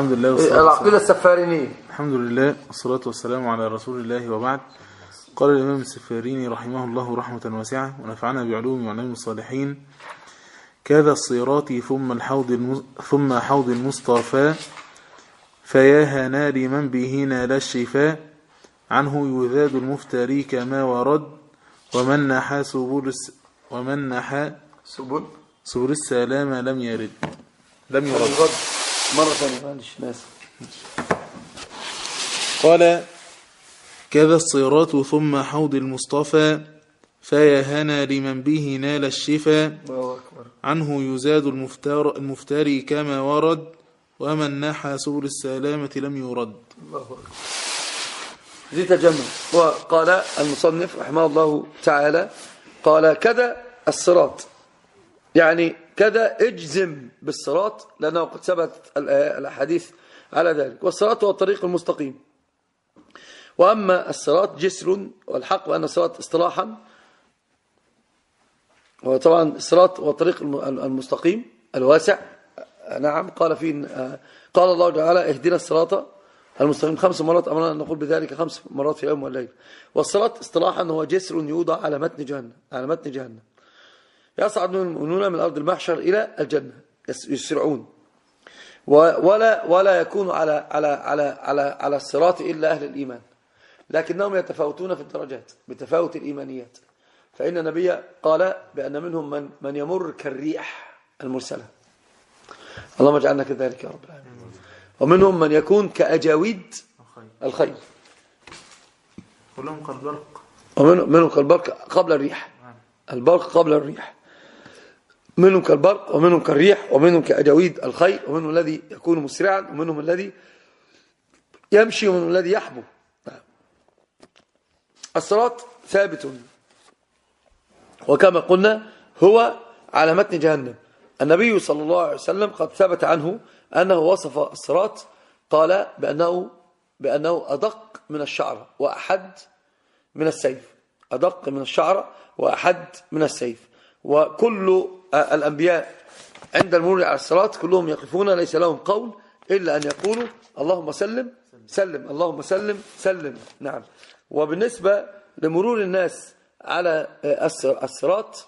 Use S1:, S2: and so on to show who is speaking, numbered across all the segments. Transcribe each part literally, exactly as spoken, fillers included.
S1: الحمد لله والصلاة
S2: العقيدة السفارينية.
S1: الحمد لله والصلاة والسلام على رسول الله وبعد. قال الإمام السفاريني رحمه الله رحمة واسعة ونفعنا بعلوم وعلم الصالحين: كذا الصراط ثم الحوض المز... ثم حوض المصطفى، فيا هنا لمن به نال الشفاء، عنه يذاد المفتري كما ورد، ومن نحى سبل الس... ومن نحى
S2: سبل
S1: سبل السلام لم يرد لم يرد
S2: مرة ثانية معلش ناس.
S1: قال: كذا الصراط ثم حوض المصطفى، فيا هنا لمن به نال الشفاء، عنه يزاد المفتر المفتري كما ورد، ومن نحى سبل السلامة لم يرد.
S2: الله أكبر. ذي تجمع. وقال المصنف رحمه الله تعالى قال: كذا الصراط، يعني كذا اجزم بالصراط، لأنه قد ثبت الأحاديث على ذلك. والصراط هو الطريق المستقيم. وأما الصراط جسر، والحق بأن الصراط اصطلاحا، وطبعا الصراط هو الطريق المستقيم الواسع. نعم، قال فيه قال الله تعالى: اهدنا الصراط المستقيم خمس مرات، أمرنا أن نقول بذلك خمس مرات في يوم والليل. والصراط اصطلاحا هو جسر يوضع على متن جهنم على متن جهنم يصعد المؤمنون من أرض المحشر إلى الجنة، يسرعون، ولا ولا يكون على على على على على الصراط إلا أهل الإيمان، لكنهم يتفاوتون في الدرجات بتفاوت الإيمانيات. فإن النبي قال بأن منهم من من يمر كالريح المرسلة، اللهم اجعلنا كذلك يا رب العالمين. ومنهم من يكون كأجاويد الخيل،
S1: كلهم كالبرق،
S2: ومنهم كالبرق قبل الريح، البرق قبل الريح. منهم كالبرق، ومنهم كالريح، ومنهم كأجاويد الخيل، ومنهم الذي يكون مسرعا، ومنهم الذي يمشي، ومنهم الذي يحبو. الصراط ثابت، وكما قلنا هو على متن جهنم. النبي صلى الله عليه وسلم قد ثبت عنه أنه وصف الصراط، قال بأنه بأنه أدق من الشعر وأحد من السيف، أدق من الشعر وأحد من السيف. وكل الأنبياء عند المرور على الصراط كلهم يقفون ليس لهم قول إلا أن يقولوا: اللهم سلم سلم، اللهم سلم سلم. نعم. وبالنسبة لمرور الناس على الصراط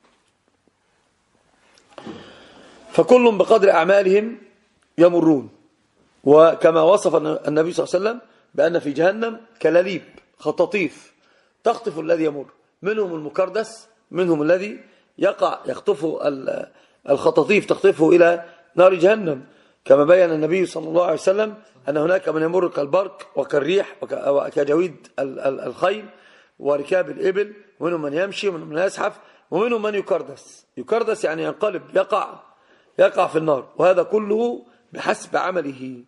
S2: فكلهم بقدر أعمالهم يمرون. وكما وصف النبي صلى الله عليه وسلم بأن في جهنم كلاليب خطاطيف تخطف الذي يمر، منهم المكردس، منهم الذي يقع يخطف الخطاطيف تخطفه إلى نار جهنم، كما بين النبي صلى الله عليه وسلم أن هناك من يمر كالبرق وكالريح وكجويد الخيل وركاب الإبل، ومنهم من يمشي، ومنهم من يزحف، ومنهم من يكردس. يكردس يعني ينقلب، يقع يقع في النار، وهذا كله بحسب عمله.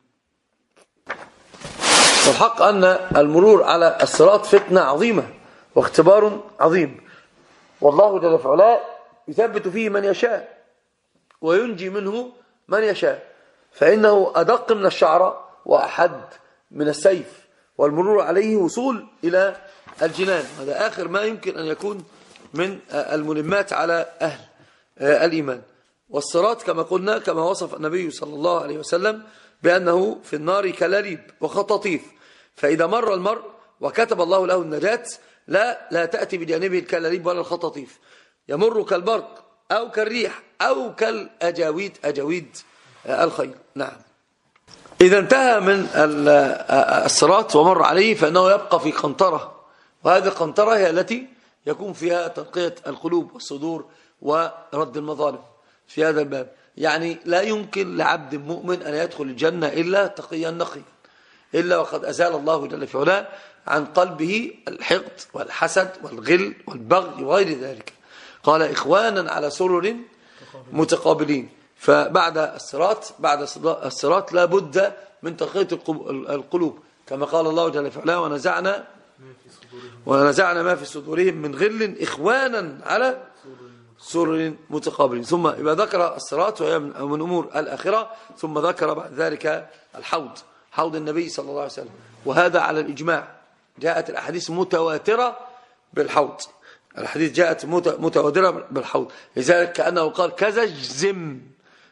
S2: والحق أن المرور على الصراط فتنة عظيمة واختبار عظيم، والله جل في علاه يثبت فيه من يشاء وينجي منه من يشاء، فإنه أدق من الشعر وأحد من السيف، والمرور عليه وصول إلى الجنان. هذا آخر ما يمكن أن يكون من الملمات على أهل الإيمان. والصراط كما قلنا كما وصف النبي صلى الله عليه وسلم بأنه في النار كلاليب وخطاطيف، فإذا مر المرء وكتب الله له النجاة لا لا تأتي بجانبه الكلاليب ولا الخطاطيف، يمر كالبرق أو كالريح أو كالأجاويد أجاويد الخيل. نعم. إذا انتهى من الصراط ومر عليه فإنه يبقى في قنطرة، وهذه القنطرة هي التي يكون فيها تنقية القلوب والصدور ورد المظالم. في هذا الباب يعني لا يمكن لعبد مؤمن أن يدخل الجنة إلا تقيا نقيا، إلا وقد أزال الله جل في علاه عن قلبه الحقد والحسد والغل والبغي وغير ذلك. قال: إخوانا على سرر متقابلين. فبعد الصراط بعد الصراط لا بد من تقية القلوب، كما قال الله جل في علاه: ونزعنا ونزعنا ما في صدورهم من غل إخوانا على سرر متقابلين. ثم يبقى ذكر الصراط وهي من أمور الآخرة، ثم ذكر بعد ذلك الحوض، حوض النبي صلى الله عليه وسلم، وهذا على الإجماع. جاءت الأحاديث متواترة بالحوض، الحديث جاءت متواترة بالحوض، لذلك كأنه قال: كذا اجزم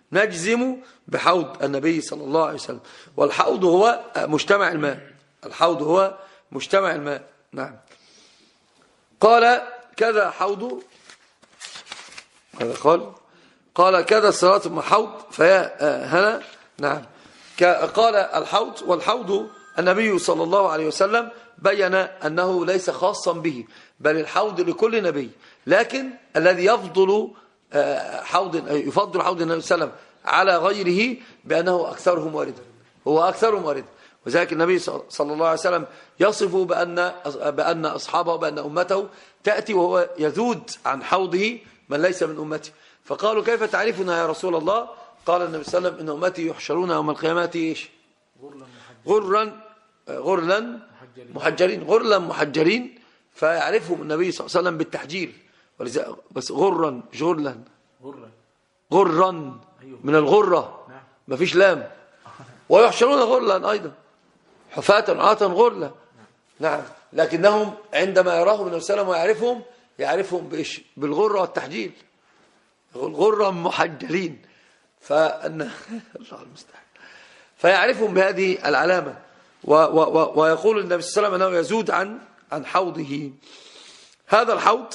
S2: نجزم بحوض النبي صلى الله عليه وسلم. والحوض هو مجتمع الماء، الحوض هو مجتمع الماء. نعم. قال كذا حوض، هذا قال قال كذا الصراط ثم حوض فيا هنا. نعم. قال الحوض، والحوض النبي صلى الله عليه وسلم بين أنه ليس خاصا به، بل الحوض لكل نبي، لكن الذي يفضل حوض يفضل حوض النبي صلى الله عليه وسلم على غيره بأنه أكثرهم واردا، هو أكثرهم واردا. وذلك النبي صلى الله عليه وسلم يصف بأن بأن أصحابه بأن أمته تأتي وهو يذود عن حوضه من ليس من أمته. فقالوا كيف تعرفنا يا رسول الله؟ قال النبي صلى الله عليه وسلم إن أمتي يحشرون يوم القيامة إيش؟ غرلا غرلا محجرين، غرلا محجرين، فيعرفهم النبي صلى الله عليه وسلم بالتحجير. بس غرا مش غرلا، غرا من الغرة ما فيش لام. ويحشرون غرلا أيضا حفاة عاة غرلا. نعم. لكنهم عندما يراهم النبي صلى الله عليه وسلم ويعرفهم يعرفهم بإيش؟ بالغرة والتحجيل، غرا محجلين. فأن الله المستعان، فيعرفهم بهذه العلامة. و و و ويقول النبي صلى الله عليه وسلم أنه يزود عن عن حوضه. هذا الحوض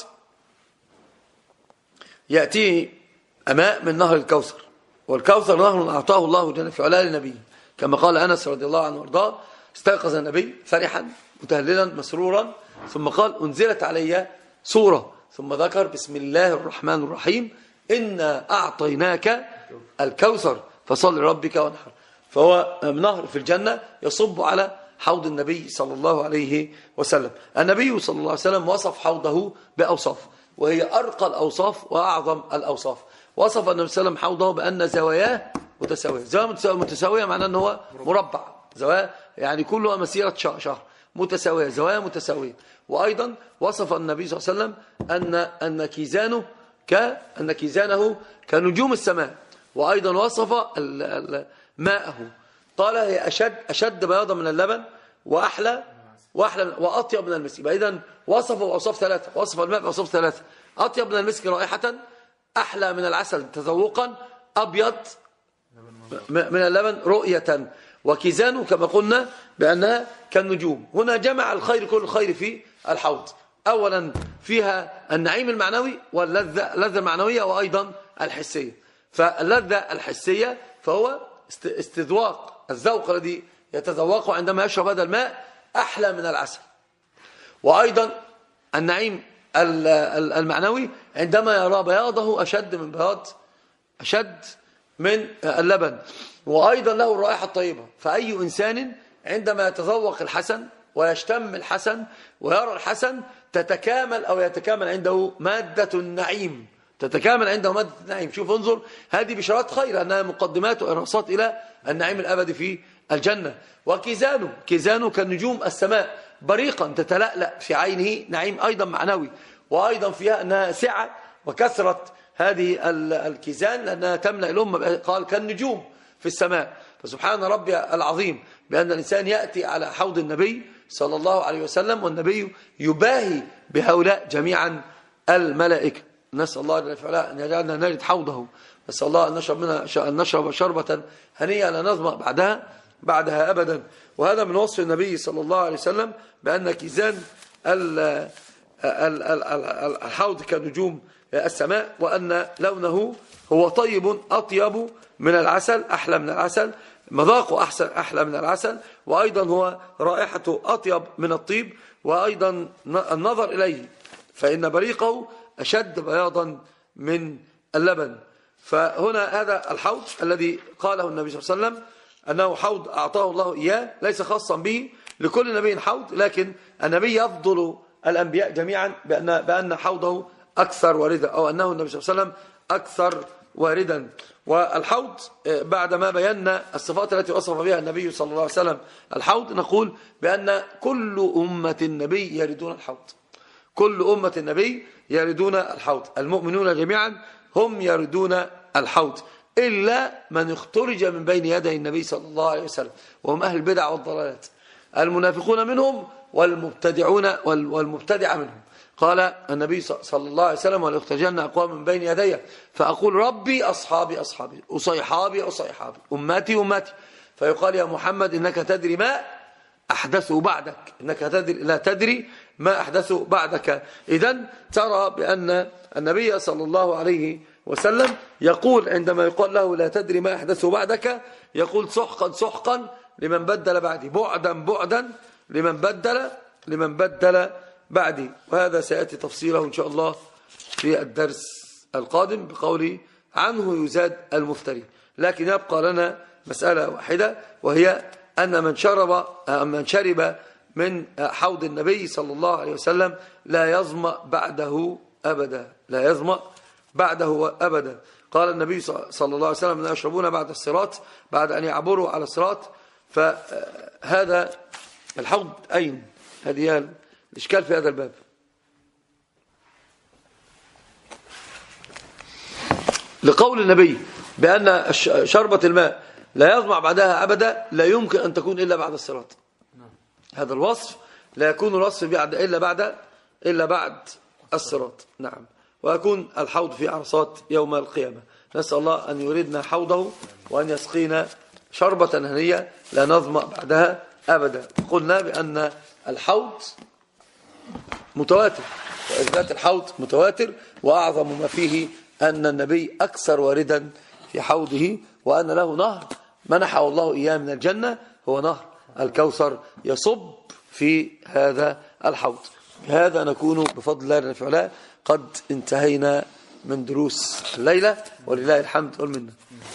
S2: يأتي ماء من نهر الكوثر، والكوثر نهر أعطاه الله جل في علاه لنبيه، كما قال أنس رضي الله عنه وارضاه: استيقظ النبي فرحا متهللا مسرورا، ثم قال: أنزلت علي سورة، ثم ذكر: بسم الله الرحمن الرحيم، إنا أعطيناك الكوثر فصل لربك وانحر. فهو نهر في الجنة يصب على حوض النبي صلى الله عليه وسلم. النبي صلى الله عليه وسلم وصف حوضه بأوصاف، وهي أرقى الأوصاف وأعظم الأوصاف. وصف النبي صلى الله عليه وسلم حوضه بأن زواياه متساوية. زوايا متساوية معناه أنه هو مربع، زوايا يعني كلها مسيرة شهر، متساوية، زوايا متساوية. وأيضا وصف النبي صلى الله عليه وسلم أن أن كيزانه كأن كيزانه كنجوم السماء. وأيضا وصف ماءه، قال: هي أشد أشد بياضا من اللبن وأحلى وأحلى وأطيب من المسك. إذن وصف أوصاف ثلاثة، وصف الماء بأوصاف ثلاثة: أطيب من المسك رائحة، أحلى من العسل تذوقا، أبيض من اللبن رؤية. وكيزانه كما قلنا بأنها كالنجوم. هنا جمع الخير كل الخير في الحوض. أولا فيها النعيم المعنوي واللذة اللذة المعنوية وأيضا الحسية. فاللذة الحسية فهو استذواق، الذوق الذي يتذوقه عندما يشرب هذا الماء أحلى من العسل. وأيضا النعيم المعنوي عندما يرى بياضه أشد من بياض أشد من اللبن. وأيضا له الرائحة الطيبة. فأي إنسان عندما يتذوق الحسن ويشتم الحسن ويرى الحسن تتكامل أو يتكامل عنده مادة النعيم، تتكامل عنده مادة النعيم. شوف انظر، هذه بشارات خير، أنها مقدمات وإرهاصات إلى النعيم الأبدي في الجنة. وكيزانه كيزانه كالنجوم السماء بريقا تتلألأ في عينه، نعيم أيضا معنوي. وأيضا فيها أنها سعة وكثرة هذه الكيزان لأنها تملأ الأمة، قال كالنجوم في السماء. فسبحان ربي العظيم بأن الإنسان يأتي على حوض النبي صلى الله عليه وسلم والنبي يباهي بهؤلاء جميعا الملائكة. نسأل الله جل وعلا أن يجعلنا نجد حوضه، نسأل الله أن نشرب منها أن نشرب شربة هنيئة لا نظمأ بعدها بعدها أبدا. وهذا من وصف النبي صلى الله عليه وسلم بأن كيزان الحوض كنجوم السماء، وأن لونه هو طيب أطيب من العسل، أحلى من العسل، مذاقه أحسن أحلى من العسل. وأيضا هو رائحته أطيب من الطيب. وأيضا النظر إليه فإن بريقه أشد بياضا من اللبن. فهنا هذا الحوض الذي قاله النبي صلى الله عليه وسلم أنه حوض أعطاه الله إياه، ليس خاصا به، لكل نبي حوض، لكن النبي يفضل الأنبياء جميعا بأن بأن حوضه أكثر واردا، أو أنه النبي صلى الله عليه وسلم أكثر واردا. والحوض بعد ما بينا الصفات التي وصف بها النبي صلى الله عليه وسلم الحوض، نقول بأن كل أمة النبي يردون الحوض، كل أمة النبي يردون الحوض، المؤمنون جميعا هم يردون الحوض، إلا من اخترج من بين يدي النبي صلى الله عليه وسلم، وهم أهل البدع والضلالات، المنافقون منهم والمبتدعون والمبتدع منهم. قال النبي صلى الله عليه وسلم وليختجن أقوام من بين يدي فأقول ربي أصحابي أصحابي أصيحابي أصيحابي أمتي أمتي فيقال يا محمد إنك تدري ما أحدثوا بعدك إنك تدري لا تدري ما أحدثوا بعدك. إذن ترى بأن النبي صلى الله عليه وسلم يقول عندما يقال له لا تدري ما أحدثوا بعدك يقول سحقا سحقا لمن بدل بعدي بعدا بعدا لمن بدل لمن بدل بعدي. وهذا سيأتي تفصيله إن شاء الله في الدرس القادم بقولي عنه يزاد المفتري. لكن يبقى لنا مسألة واحدة وهي أن من شرب من شرب من حوض النبي صلى الله عليه وسلم لا يظمأ بعده أبدا لا يظمأ بعده أبدا. قال النبي صلى الله عليه وسلم لا يشربون بعد الصراط بعد أن يعبروا على الصراط. فهذا الحوض أين؟ هذه الإشكال في هذا الباب. لقول النبي بأن شربة الماء لا يظمع بعدها أبدا لا يمكن أن تكون إلا بعد الصراط. هذا الوصف لا يكون الوصف بعد إلا بعد إلا بعد الصراط. نعم. ويكون الحوض في عرصات يوم القيامة. نسأل الله أن يريدنا حوضه وأن يسقينا شربة هنية لا نظمأ بعدها أبدا. قلنا بأن الحوض متواتر وإثبات الحوض متواتر وأعظم ما فيه أن النبي أكثر واردا في حوضه وأن له نهر منحه الله إياه من الجنة هو نهر الكوثر يصب في هذا الحوض. بهذا نكون بفضل الله جل وعلا قد انتهينا من دروس الليلة ولله الحمد والمنة.